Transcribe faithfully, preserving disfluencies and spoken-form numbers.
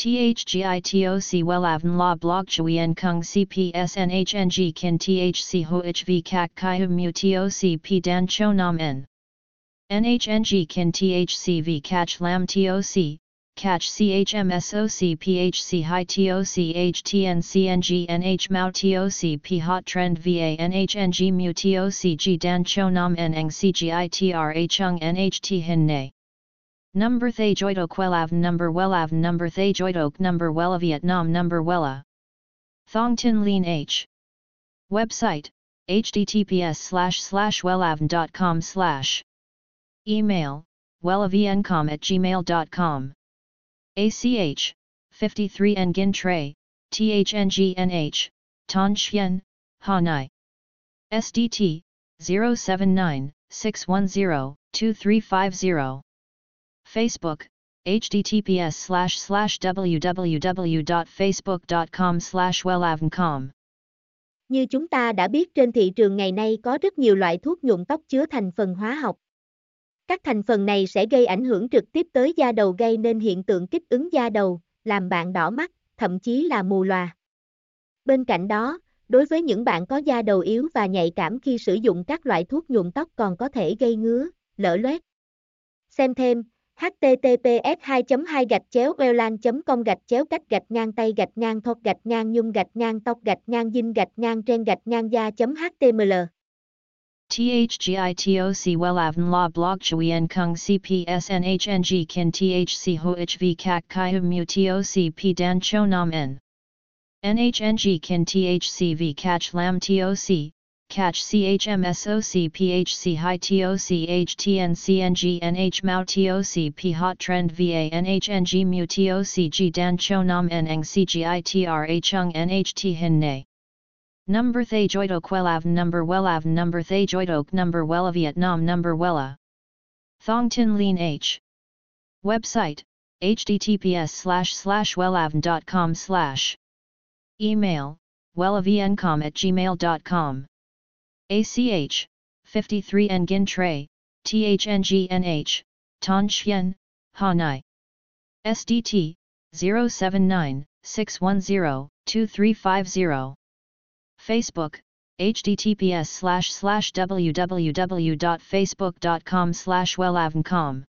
thgitoc welavn la blog chui en kung cpsnhng kin thc hohv kak kai hum mu toc p dan cho nam en. Nhng kin thcv catch lam toc, catch chmsoc phc high toc htncng nh mau toc p hot trend va nhng mu toc g dan cho nam en eng cgitra chung nht hin ne. Number Thay Joidok Wellavn Number Wellavn Number Thay Joidok Number Wella Vietnam Number Wella Thong Tin Lean H Website https slash slash wellavn dot com slash Email wellavncom at gmail dot com ACH fifty-three Nguyen Tray THNGNH Ton Chien Ha Nai S D T zero seven nine six one zero two three five zero Facebook, https slash slash www dot facebook dot com slash wellavncom. Như chúng ta đã biết trên thị trường ngày nay có rất nhiều loại thuốc nhuộm tóc chứa thành phần hóa học. Các thành phần này sẽ gây ảnh hưởng trực tiếp tới da đầu gây nên hiện tượng kích ứng da đầu, làm bạn đỏ mắt, thậm chí là mù lòa. Bên cạnh đó, đối với những bạn có da đầu yếu và nhạy cảm khi sử dụng các loại thuốc nhuộm tóc còn có thể gây ngứa, lở loét. Xem thêm https hai chấm hai gạch chéo wellan chấm com gạch chéo cách gạch ngang tay gạch ngang thọc gạch ngang nhung gạch ngang tóc gạch ngang dinh gạch ngang trên gạch ngang da chấm html. Thgitoc Wellavn La Blog Chui En Kung cpsnhng kin thc hohv kak kai hum mu toc p dan cho nam en. Nhng kin thcv catch lam toc, catch chmsoc phc high toc htncng nh mau toc p hot trend va nhng mu toc g dan cho nam en eng cgitra chung nht hin ne. Number Thay Joidok Wellavn Number Wellavn Number Thay Joidok Number Wella Vietnam Number Wella Thong Tin Lean H Website https slash slash wellavn dot com slash Email wellavncom at gmail dot com ACH fifty-three Nguyen Tray THNGNH Ton Chien Ha Nai S D T zero seven nine six one zero two three five zero Facebook https slash slash www dot facebook dot com slash wellavncom